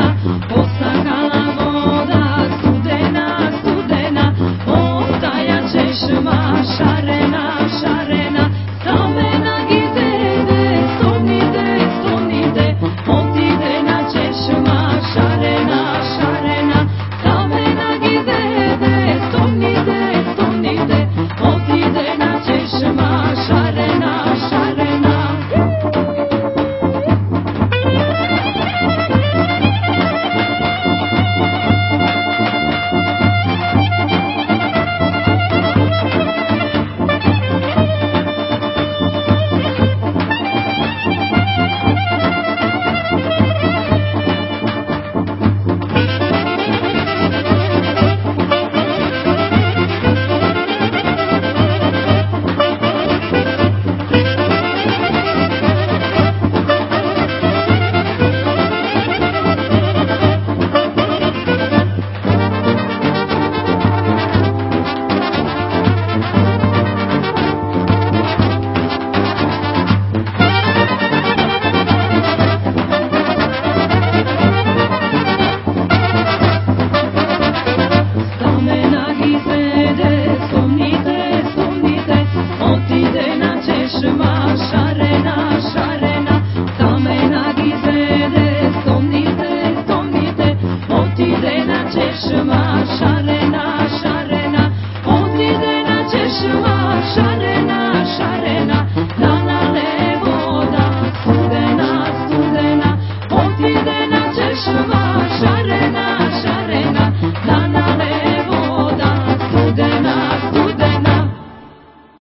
Posahala voda, studena, studena, ostaja češma, šarena, šarena, kamena gizede, stonite, stonite, otidena češma, šarena, šarena, kamena gizede, stonite, stonite, otidena češma, šarena, šarena. Šarena, šarena, kamena gizede, stonite, stonite, otide na češma.